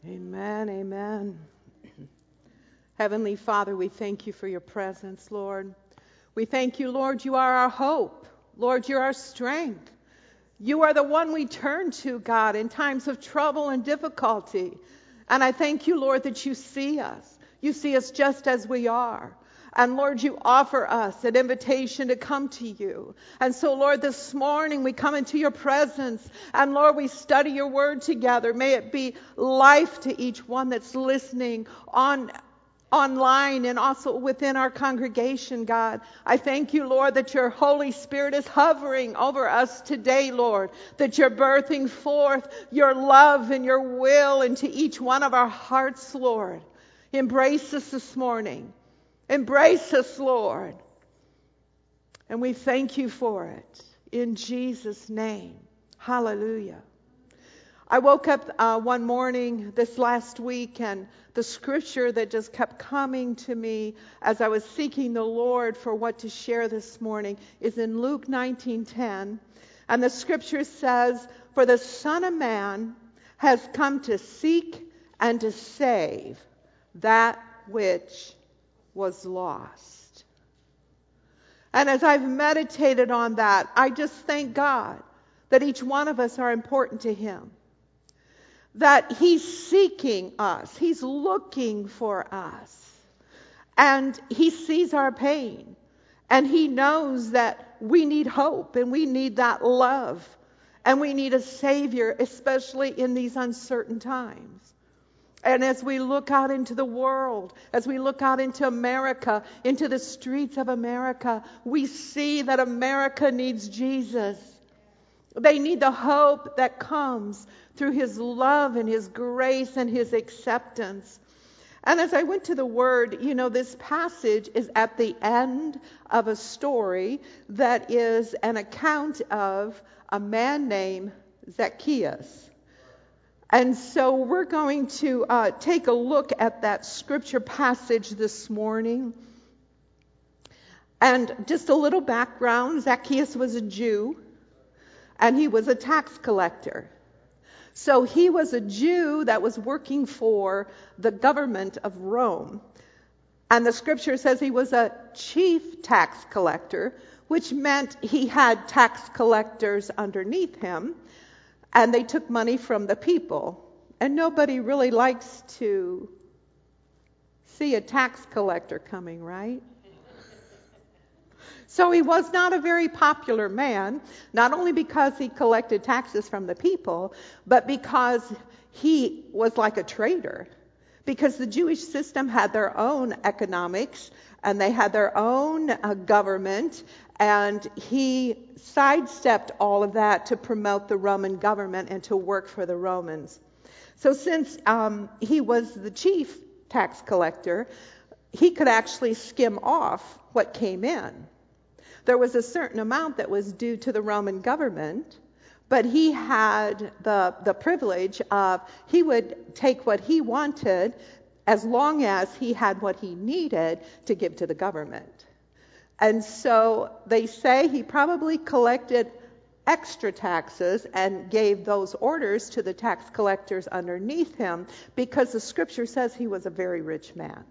Amen, amen. Heavenly Father, we thank you for your presence, Lord. We thank you, Lord, you are our hope. Lord, you're our strength. You are the one we turn to, God, in times of trouble and difficulty. And I thank you, Lord, that you see us. You see us just as we are. And Lord, you offer us an invitation to come to you. And so, Lord, this morning we come into your presence. And Lord, we study your word together. May it be life to each one that's listening online and also within our congregation, God. I thank you, Lord, that your Holy Spirit is hovering over us today, Lord, that you're birthing forth your love and your will into each one of our hearts, Lord. Embrace us this morning. Embrace us, Lord. And we thank you for it. In Jesus' name. Hallelujah. I woke up one morning this last week, and the scripture that just kept coming to me as I was seeking the Lord for what to share this morning is in Luke 19:10. And the scripture says, "For the Son of Man has come to seek and to save that which was lost." And as I've meditated on that, I just thank God that each one of us are important to him. That he's seeking us. He's looking for us. And he sees our pain. And he knows that we need hope and we need that love. And we need a Savior, especially in these uncertain times. And as we look out into the world, as we look out into America, into the streets of America, we see that America needs Jesus. They need the hope that comes through his love and his grace and his acceptance. And as I went to the word, this passage is at the end of a story that is an account of a man named Zacchaeus. And so we're going to take a look at that scripture passage this morning. And just a little background, Zacchaeus was a Jew, and he was a tax collector. So he was a Jew that was working for the government of Rome. And the scripture says he was a chief tax collector, which meant he had tax collectors underneath him. And they took money from the people. And nobody really likes to see a tax collector coming, right? So he was not a very popular man, not only because he collected taxes from the people, but because he was like a traitor. Because the Jewish system had their own economics, and they had their own government, and he sidestepped all of that to promote the Roman government and to work for the Romans. So since he was the chief tax collector, he could actually skim off what came in. There was a certain amount that was due to the Roman government, but he had the privilege of, he would take what he wanted as long as he had what he needed to give to the government. And so they say he probably collected extra taxes and gave those orders to the tax collectors underneath him, because the scripture says he was a very rich man.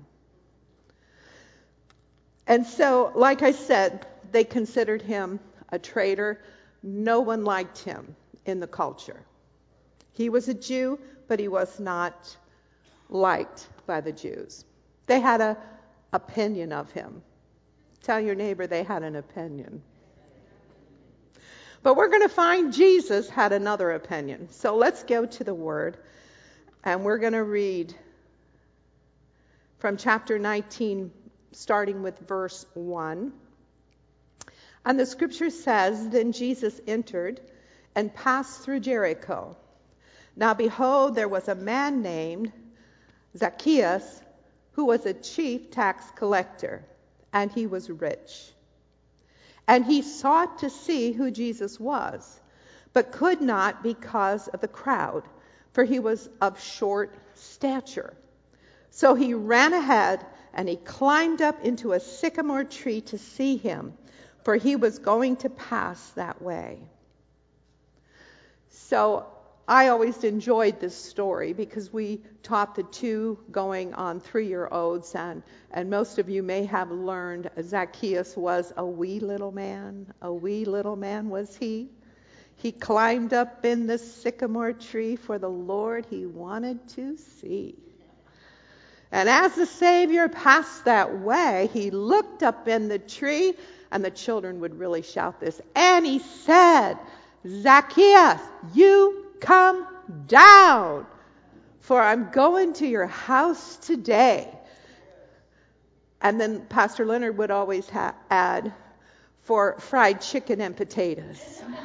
And so, like I said, they considered him a traitor. No one liked him in the culture. He was a Jew, but he was not liked by the Jews. They had an opinion of him. Tell your neighbor they had an opinion. But we're going to find Jesus had another opinion. So let's go to the Word, and we're going to read from chapter 19, starting with verse 1. And the scripture says, "Then Jesus entered and passed through Jericho. Now behold, there was a man named Zacchaeus, who was a chief tax collector, and he was rich. And he sought to see who Jesus was, but could not because of the crowd, for he was of short stature. So he ran ahead, and he climbed up into a sycamore tree to see him, for he was going to pass that way." So I always enjoyed this story because we taught the 2 going on 3-year-olds, and most of you may have learned Zacchaeus was a wee little man. A wee little man was he. He climbed up in the sycamore tree for the Lord he wanted to see. And as the Savior passed that way, he looked up in the tree, and the children would really shout this, and he said, Zacchaeus, you come down, for I'm going to your house today. And then Pastor Leonard would always add, for fried chicken and potatoes.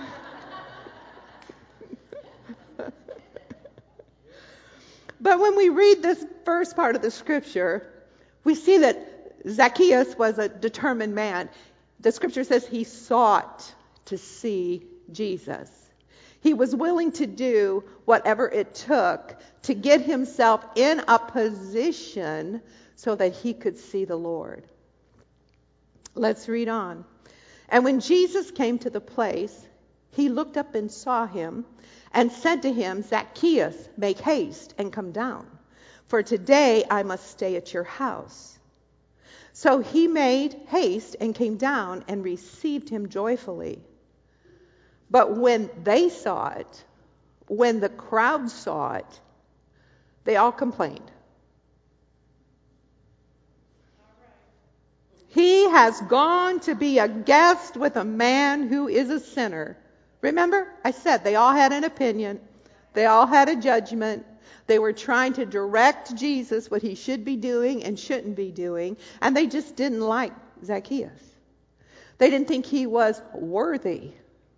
But when we read this first part of the scripture, we see that Zacchaeus was a determined man. The scripture says he sought to see Jesus. He was willing to do whatever it took to get himself in a position so that he could see the Lord. Let's read on. And when Jesus came to the place, he looked up and saw him and said to him, Zacchaeus, make haste and come down, for today I must stay at your house. So he made haste and came down and received him joyfully. But when they saw it, when the crowd saw it, they all complained. He has gone to be a guest with a man who is a sinner. Remember, I said they all had an opinion. They all had a judgment. They were trying to direct Jesus what he should be doing and shouldn't be doing. And they just didn't like Zacchaeus. They didn't think he was worthy.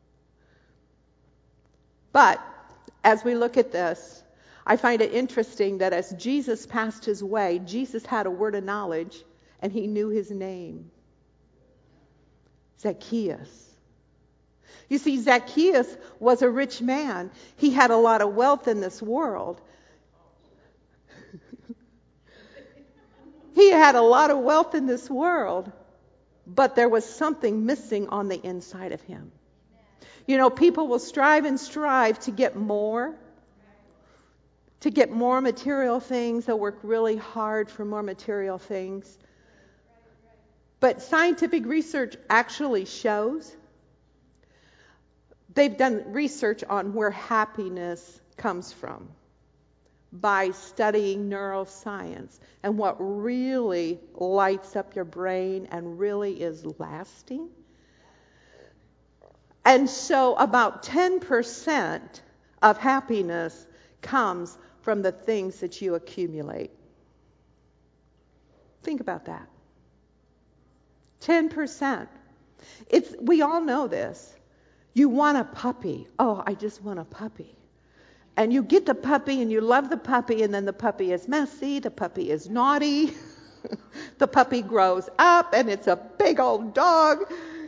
But as we look at this, I find it interesting that as Jesus passed his way, Jesus had a word of knowledge and he knew his name. Zacchaeus. You see, Zacchaeus was a rich man. He had a lot of wealth in this world. He had a lot of wealth in this world, but there was something missing on the inside of him. You know, people will strive to get more material things. They'll work really hard for more material things. But scientific research actually shows, they've done research on where happiness comes from by studying neuroscience and what really lights up your brain and really is lasting. And so about 10% of happiness comes from the things that you accumulate. Think about that. 10%. We all know this. You want a puppy. Oh, I just want a puppy. And you get the puppy and you love the puppy, and then the puppy is messy, the puppy is naughty, the puppy grows up and it's a big old dog.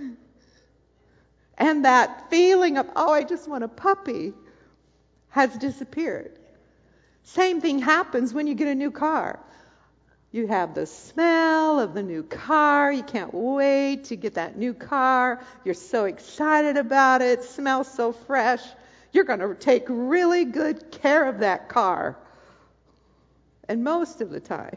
And that feeling of, oh, I just want a puppy has disappeared. Same thing happens when you get a new car. You have the smell of the new car. You can't wait to get that new car. You're so excited about it. It smells so fresh. You're going to take really good care of that car. And most of the time.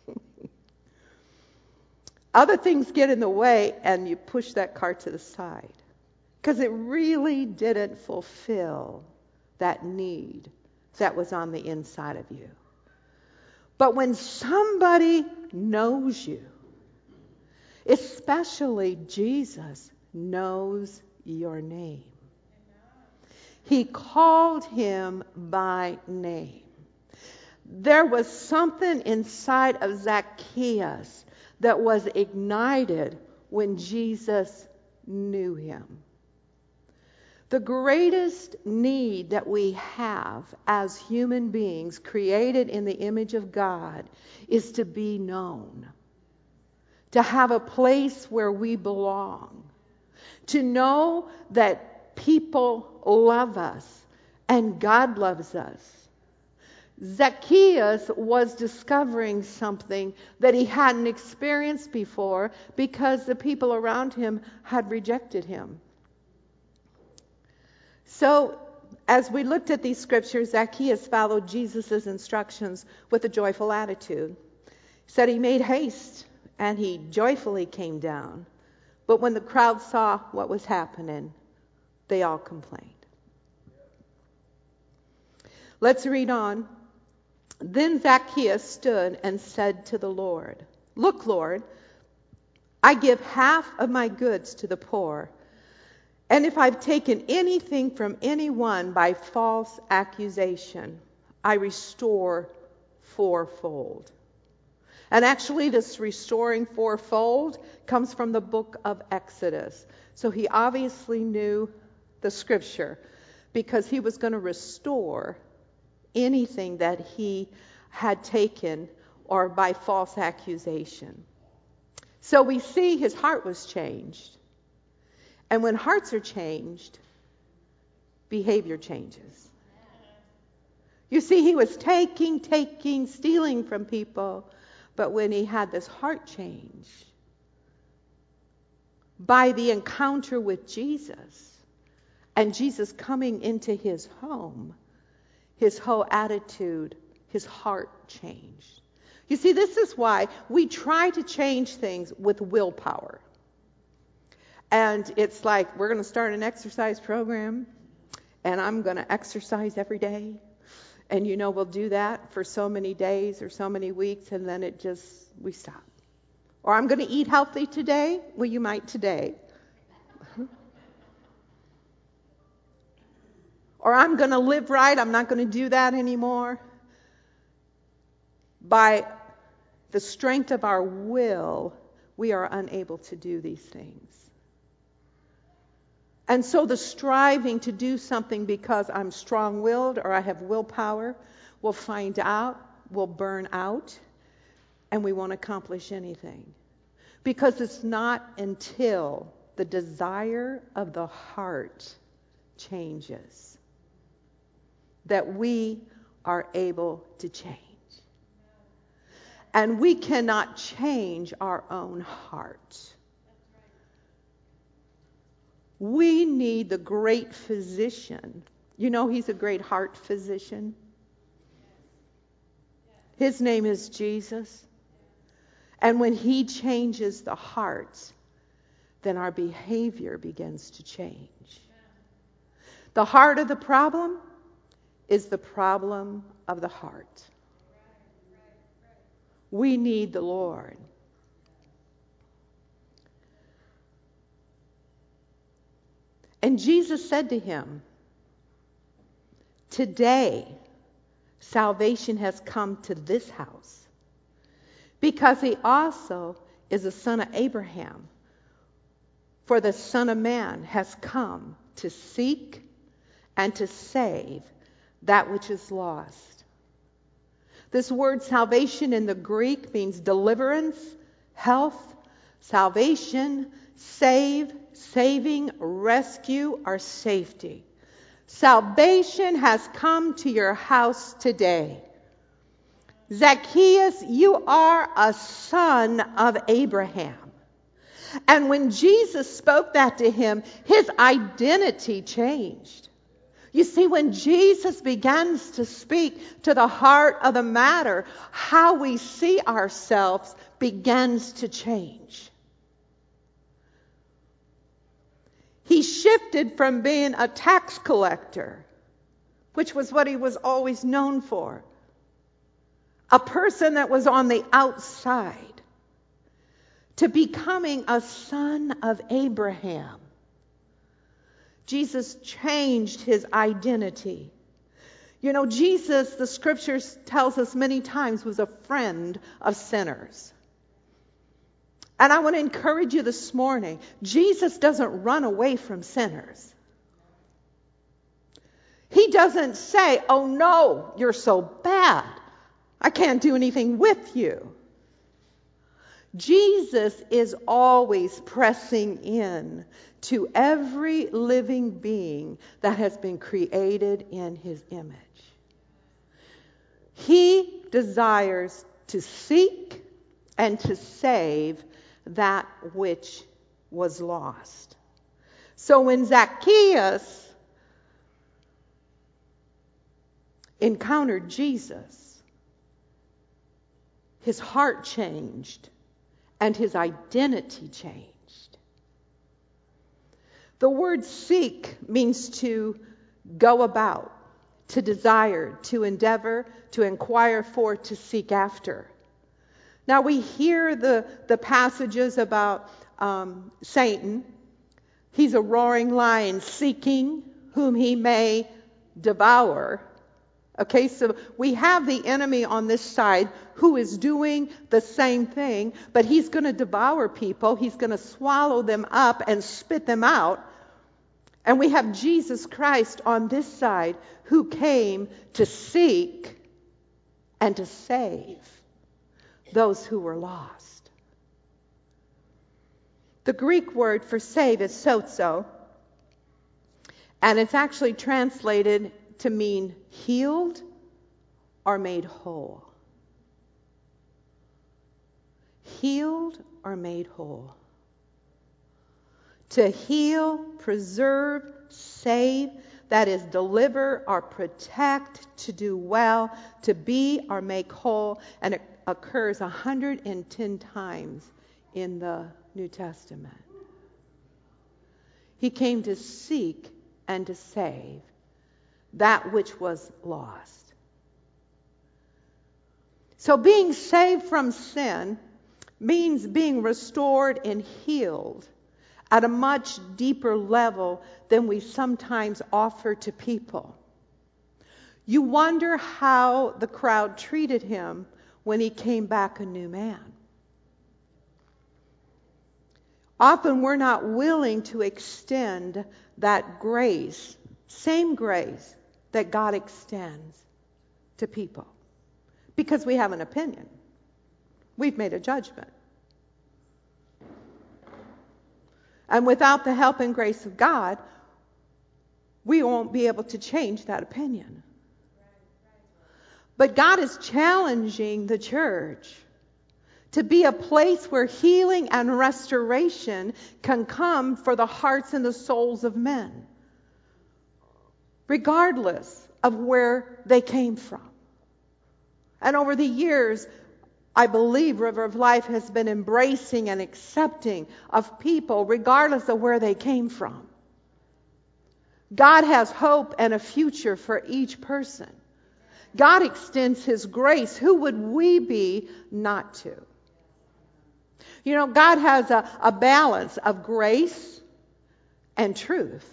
Other things get in the way and you push that car to the side. Because it really didn't fulfill that need that was on the inside of you. But when somebody knows you, especially Jesus knows your name. He called him by name. There was something inside of Zacchaeus that was ignited when Jesus knew him. The greatest need that we have as human beings created in the image of God is to be known, to have a place where we belong, to know that people love us and God loves us. Zacchaeus was discovering something that he hadn't experienced before because the people around him had rejected him. So as we looked at these scriptures, Zacchaeus followed Jesus' instructions with a joyful attitude. He said he made haste and he joyfully came down. But when the crowd saw what was happening, they all complained. Let's read on. Then Zacchaeus stood and said to the Lord, "Look, Lord, I give half of my goods to the poor. And if I've taken anything from anyone by false accusation, I restore fourfold." And actually, this restoring fourfold comes from the book of Exodus. So he obviously knew the scripture because he was going to restore anything that he had taken or by false accusation. So we see his heart was changed. And when hearts are changed, behavior changes. You see, he was taking, stealing from people. But when he had this heart change, by the encounter with Jesus, and Jesus coming into his home, his whole attitude, his heart changed. You see, this is why we try to change things with willpower. And it's like, we're going to start an exercise program, and I'm going to exercise every day. And we'll do that for so many days or so many weeks, and then we stop. Or I'm going to eat healthy today. Well, you might today. Or I'm going to live right. I'm not going to do that anymore. By the strength of our will, we are unable to do these things. And so the striving to do something because I'm strong-willed or I have willpower, we'll find out, we'll burn out, and we won't accomplish anything. Because it's not until the desire of the heart changes that we are able to change. And we cannot change our own heart. We need the great physician. He's a great heart physician. His name is Jesus. And when he changes the heart, then our behavior begins to change. The heart of the problem is the problem of the heart. We need the Lord. And Jesus said to him, "Today, salvation has come to this house, because he also is a son of Abraham. For the Son of Man has come to seek and to save that which is lost." This word salvation in the Greek means deliverance, health, salvation, save, saving, rescue, or safety. Salvation has come to your house today. Zacchaeus, you are a son of Abraham. And when Jesus spoke that to him, his identity changed. You see, when Jesus begins to speak to the heart of the matter, how we see ourselves begins to change. He shifted from being a tax collector, which was what he was always known for, a person that was on the outside, to becoming a son of Abraham. Jesus changed his identity. Jesus, the scriptures tells us many times, was a friend of sinners. And I want to encourage you this morning, Jesus doesn't run away from sinners. He doesn't say, "Oh no, you're so bad. I can't do anything with you." Jesus is always pressing in to every living being that has been created in his image. He desires to seek and to save that which was lost. So when Zacchaeus encountered Jesus, his heart changed and his identity changed. The word seek means to go about, to desire, to endeavor, to inquire for, to seek after. Now we hear the passages about Satan. He's a roaring lion seeking whom he may devour. Okay, so we have the enemy on this side who is doing the same thing, but he's going to devour people. He's going to swallow them up and spit them out. And we have Jesus Christ on this side who came to seek and to save those who were lost. The Greek word for save is sozo, and it's actually translated to mean healed or made whole. Healed or made whole. To heal, preserve, save, that is deliver or protect, to do well, to be or make whole, and it occurs 110 times in the New Testament. He came to seek and to save that which was lost. So being saved from sin means being restored and healed at a much deeper level than we sometimes offer to people. You wonder how the crowd treated him when he came back a new man. Often we're not willing to extend that grace, same grace that God extends to people, because we have an opinion. We've made a judgment. And without the help and grace of God, we won't be able to change that opinion. But God is challenging the church to be a place where healing and restoration can come for the hearts and the souls of men, regardless of where they came from. And over the years, I believe River of Life has been embracing and accepting of people regardless of where they came from. God has hope and a future for each person. God extends his grace. Who would we be not to? You know, God has a balance of grace and truth.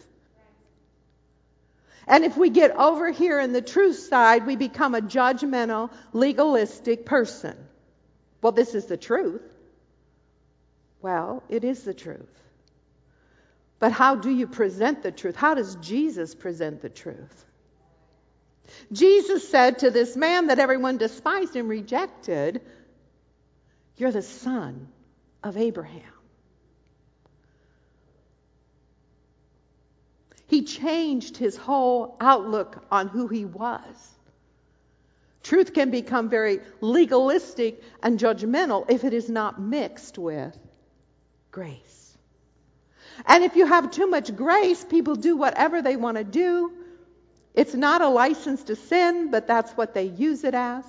And if we get over here in the truth side, we become a judgmental, legalistic person. Well, this is the truth. Well, it is the truth. But how do you present the truth? How does Jesus present the truth? Jesus said to this man that everyone despised and rejected, "You're the son of Abraham." He changed his whole outlook on who he was. Truth can become very legalistic and judgmental if it is not mixed with grace. And if you have too much grace, people do whatever they want to do. It's not a license to sin, but that's what they use it as.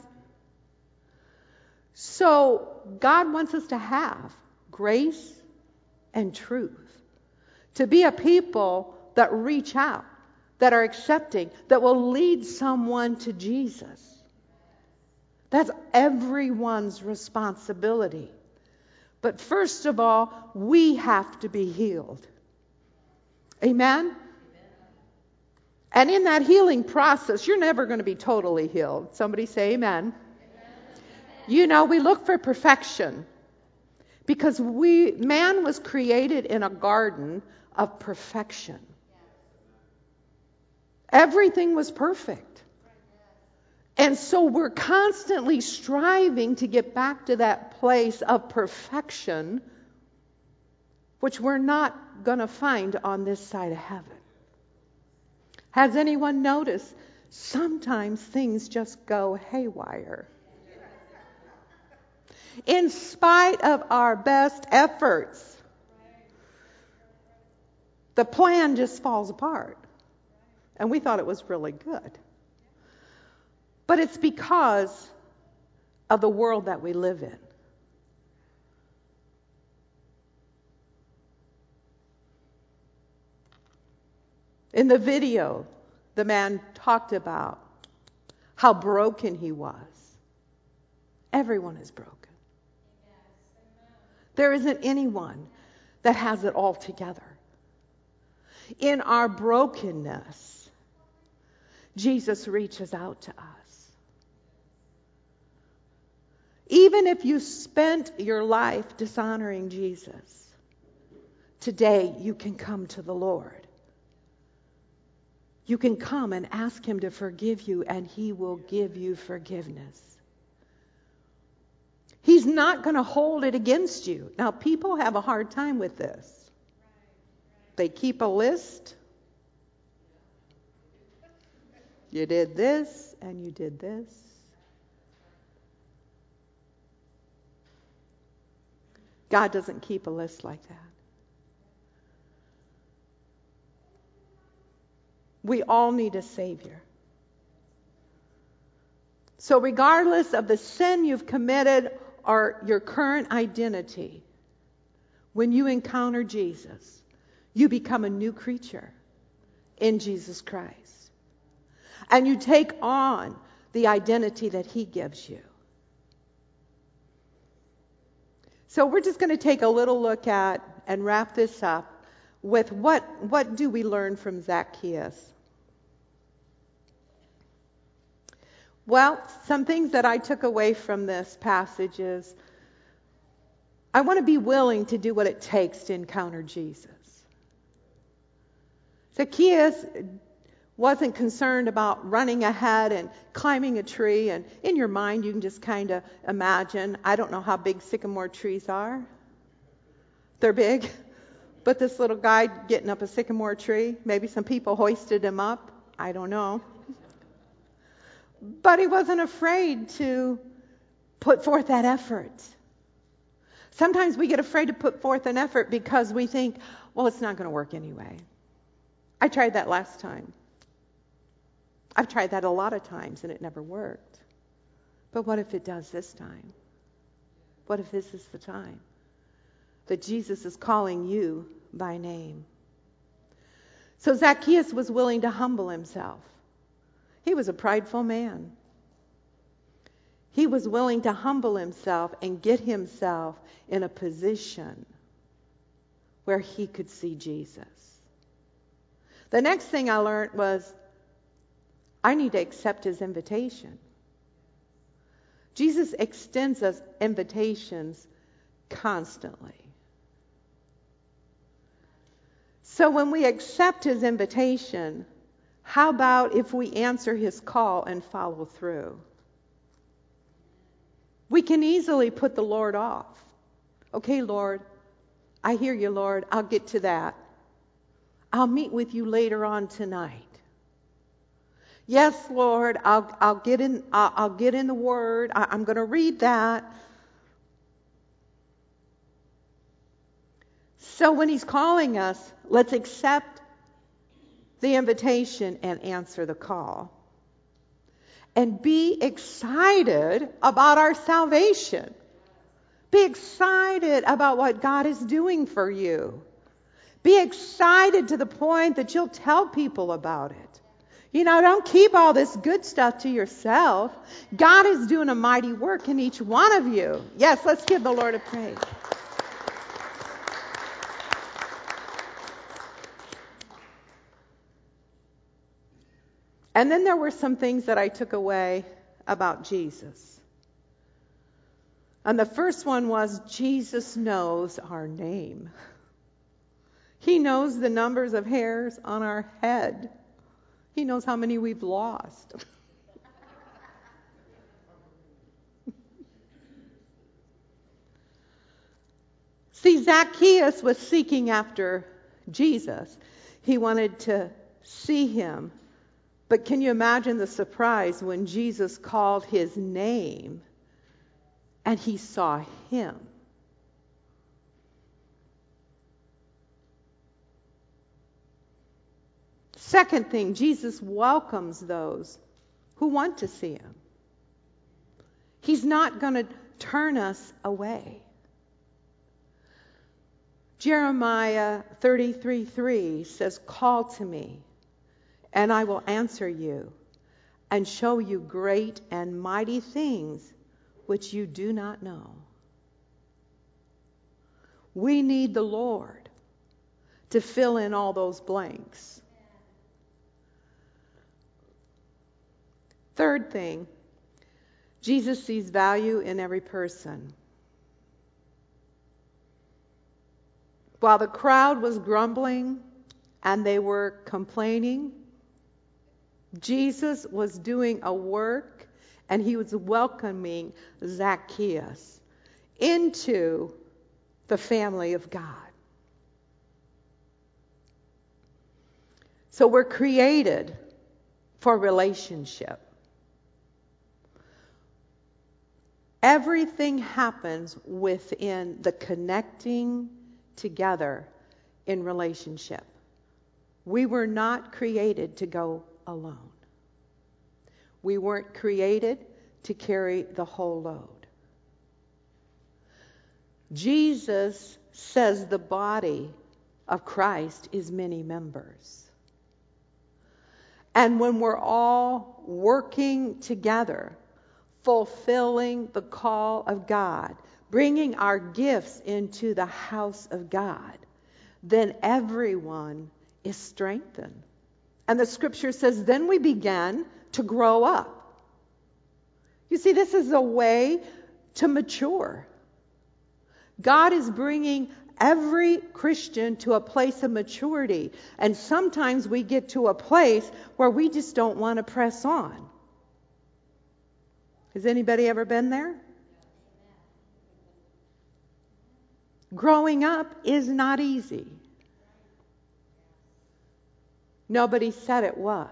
So God wants us to have grace and truth. To be a people that reach out, that are accepting, that will lead someone to Jesus. That's everyone's responsibility. But first of all, we have to be healed. Amen? And in that healing process, you're never going to be totally healed. Somebody say amen. You know, we look for perfection because man was created in a garden of perfection. Everything was perfect. And so we're constantly striving to get back to that place of perfection, which we're not going to find on this side of heaven. Has anyone noticed sometimes things just go haywire? In spite of our best efforts, the plan just falls apart. And we thought it was really good. But it's because of the world that we live in. In the video, the man talked about how broken he was. Everyone is broken. There isn't anyone that has it all together. In our brokenness, Jesus reaches out to us. Even if you spent your life dishonoring Jesus, today you can come to the Lord. You can come and ask Him to forgive you, and He will give you forgiveness. He's not going to hold it against you. Now, people have a hard time with this. They keep a list. You did this, and you did this. God doesn't keep a list like that. We all need a Savior. So regardless of the sin you've committed or your current identity, when you encounter Jesus, you become a new creature in Jesus Christ. And you take on the identity that He gives you. So we're just going to take a little look at and wrap this up with what do we learn from Zacchaeus? Well, some things that I took away from this passage is I want to be willing to do what it takes to encounter Jesus. Zacchaeus wasn't concerned about running ahead and climbing a tree. And in your mind, you can just kind of imagine. I don't know how big sycamore trees are. They're big. But this little guy getting up a sycamore tree, maybe some people hoisted him up. I don't know. But he wasn't afraid to put forth that effort. Sometimes we get afraid to put forth an effort because we think, well, it's not going to work anyway. I tried that last time. I've tried that a lot of times and it never worked. But what if it does this time? What if this is the time that Jesus is calling you by name? So Zacchaeus was willing to humble himself. He was a prideful man. He was willing to humble himself and get himself in a position where he could see Jesus. The next thing I learned was I need to accept His invitation. Jesus extends us invitations constantly. So when we accept His invitation, how about if we answer His call and follow through? We can easily put the Lord off. Okay, Lord, I hear you, Lord. I'll get to that. I'll meet with you later on tonight. Yes, Lord, I'll get in the Word. I'm going to read that. So when He's calling us, let's accept the invitation and answer the call. And be excited about our salvation. Be excited about what God is doing for you. Be excited to the point that you'll tell people about it. You know, don't keep all this good stuff to yourself. God is doing a mighty work in each one of you. Yes, let's give the Lord a praise. And then there were some things that I took away about Jesus. And the first one was Jesus knows our name. He knows the numbers of hairs on our head. He knows how many we've lost. See, Zacchaeus was seeking after Jesus. He wanted to see Him. But can you imagine the surprise when Jesus called his name and he saw him? Second thing, Jesus welcomes those who want to see Him. He's not going to turn us away. Jeremiah 33:3 says, "Call to me, and I will answer you, and show you great and mighty things which you do not know." We need the Lord to fill in all those blanks. Third thing, Jesus sees value in every person. While the crowd was grumbling and they were complaining, Jesus was doing a work, and he was welcoming Zacchaeus into the family of God. So we're created for relationship. Everything happens within the connecting together in relationship. We were not created to go alone. We weren't created to carry the whole load. Jesus says the body of Christ is many members. And when we're all working together, fulfilling the call of God, bringing our gifts into the house of God, then everyone is strengthened. And the scripture says, then we began to grow up. You see, this is a way to mature. God is bringing every Christian to a place of maturity. And sometimes we get to a place where we just don't want to press on. Has anybody ever been there? Growing up is not easy. Nobody said it was.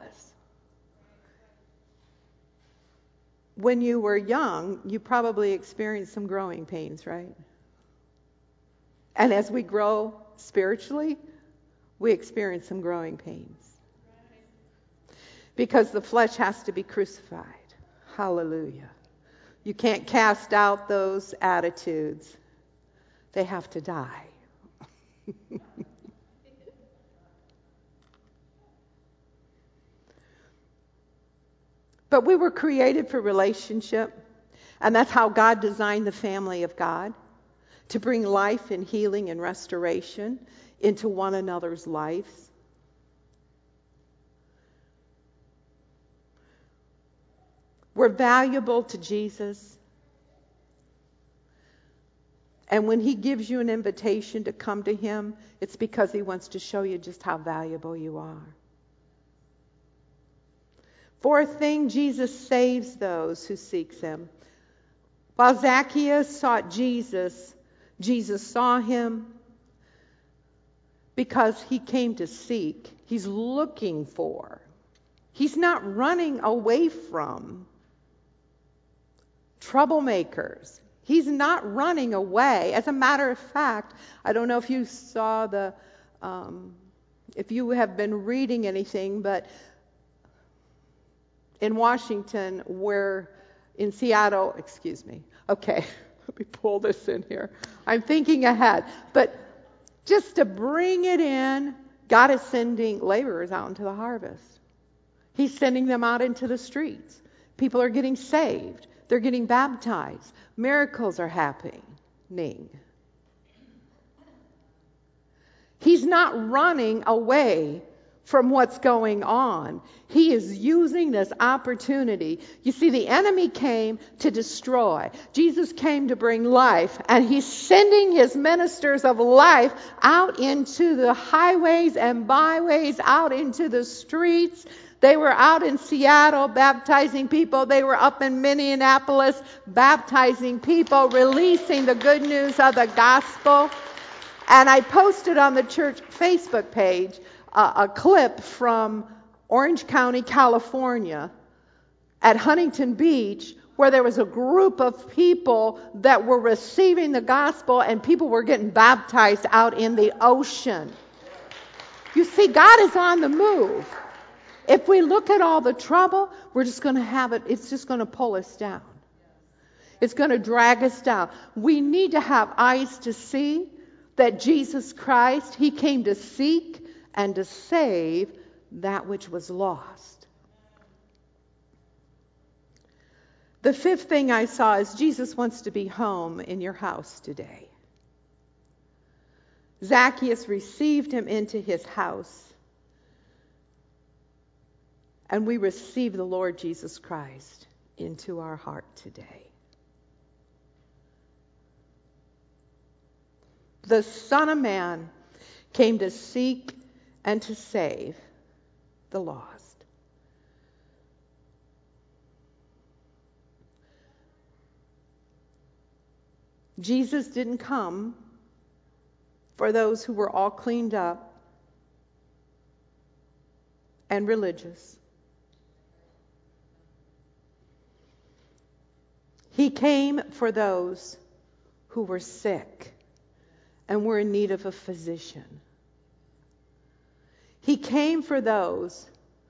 When you were young, you probably experienced some growing pains, right? And as we grow spiritually, we experience some growing pains. Because the flesh has to be crucified. Hallelujah. You can't cast out those attitudes. They have to die. But we were created for relationship, and that's how God designed the family of God, to bring life and healing and restoration into one another's lives. We're valuable to Jesus. And when he gives you an invitation to come to him, it's because he wants to show you just how valuable you are. Fourth thing, Jesus saves those who seek him. While Zacchaeus sought Jesus, Jesus saw him because he came to seek. He's looking for. He's not running away from troublemakers. He's not running away. As a matter of fact, I don't know if you saw if you have been reading anything, but in Washington, in Seattle, okay, let me pull this in here. I'm thinking ahead. But just to bring it in, God is sending laborers out into the harvest. He's sending them out into the streets. People are getting saved. They're getting baptized. Miracles are happening. He's not running away from what's going on. He is using this opportunity. You see, the enemy came to destroy. Jesus came to bring life, and he's sending his ministers of life out into the highways and byways, out into the streets. They were out in Seattle baptizing people. They were up in Minneapolis baptizing people, releasing the good news of the gospel. And I posted on the church Facebook page a clip from Orange County, California, at Huntington Beach, where there was a group of people that were receiving the gospel, and people were getting baptized out in the ocean. You see, God is on the move. If we look at all the trouble, we're just going to have it. It's just going to pull us down. It's going to drag us down. We need to have eyes to see that Jesus Christ, he came to seek and to save that which was lost. The fifth thing I saw is Jesus wants to be home in your house today. Zacchaeus received him into his house, and we receive the Lord Jesus Christ into our heart today. The Son of Man came to seek and to save the lost. Jesus didn't come for those who were all cleaned up and religious. He came for those who were sick and were in need of a physician. He came for those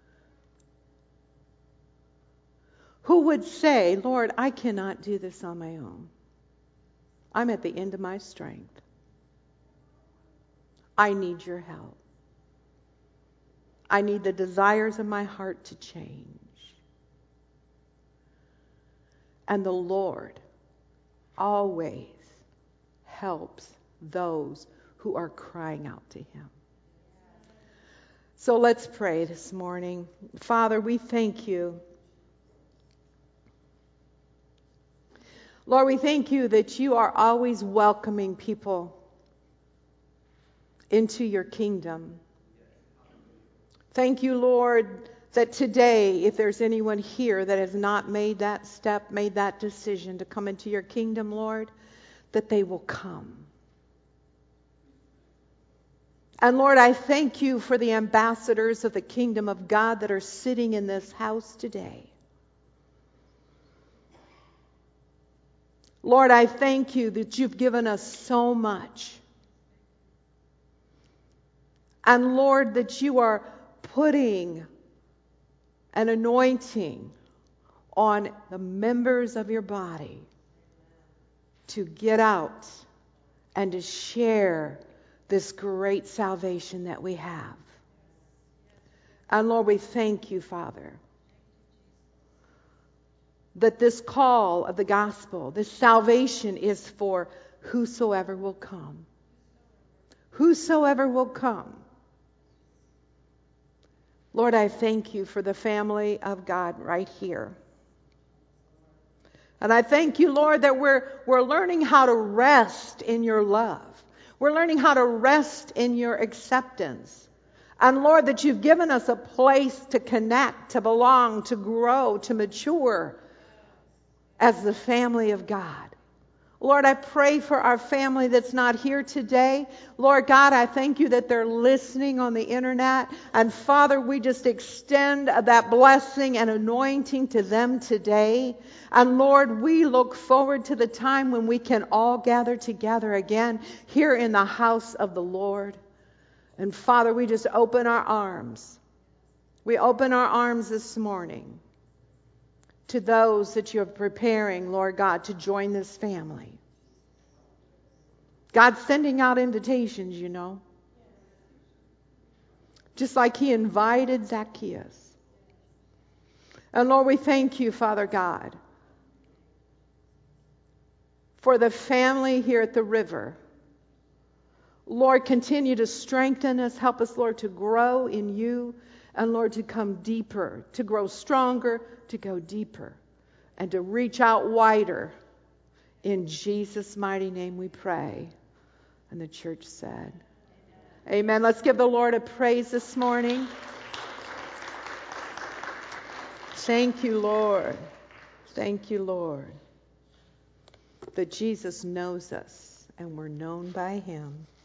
who would say, Lord, I cannot do this on my own. I'm at the end of my strength. I need your help. I need the desires of my heart to change. And the Lord always helps those who are crying out to him. So let's pray this morning. Father, we thank you. Lord, we thank you that you are always welcoming people into your kingdom. Thank you, Lord, that today, if there's anyone here that has not made that step, made that decision to come into your kingdom, Lord, that they will come. And Lord, I thank you for the ambassadors of the kingdom of God that are sitting in this house today. Lord, I thank you that you've given us so much. And Lord, that you are putting an anointing on the members of your body to get out and to share this great salvation that we have. And Lord, we thank you, Father, that this call of the gospel, this salvation is for whosoever will come. Whosoever will come. Lord, I thank you for the family of God right here. And I thank you, Lord, that we're learning how to rest in your love. We're learning how to rest in your acceptance. And Lord, that you've given us a place to connect, to belong, to grow, to mature as the family of God. Lord, I pray for our family that's not here today. Lord God, I thank you that they're listening on the internet. And Father, we just extend that blessing and anointing to them today. And Lord, we look forward to the time when we can all gather together again here in the house of the Lord. And Father, we just open our arms. We open our arms this morning to those that you're preparing, Lord God, to join this family. God's sending out invitations, you know. Just like he invited Zacchaeus. And Lord, we thank you, Father God, for the family here at the river. Lord, continue to strengthen us. Help us, Lord, to grow in you. And Lord, to come deeper, to grow stronger, to go deeper, and to reach out wider. In Jesus' mighty name we pray. And the church said, Amen. Let's give the Lord a praise this morning. Thank you, Lord. Thank you, Lord, that Jesus knows us and we're known by him.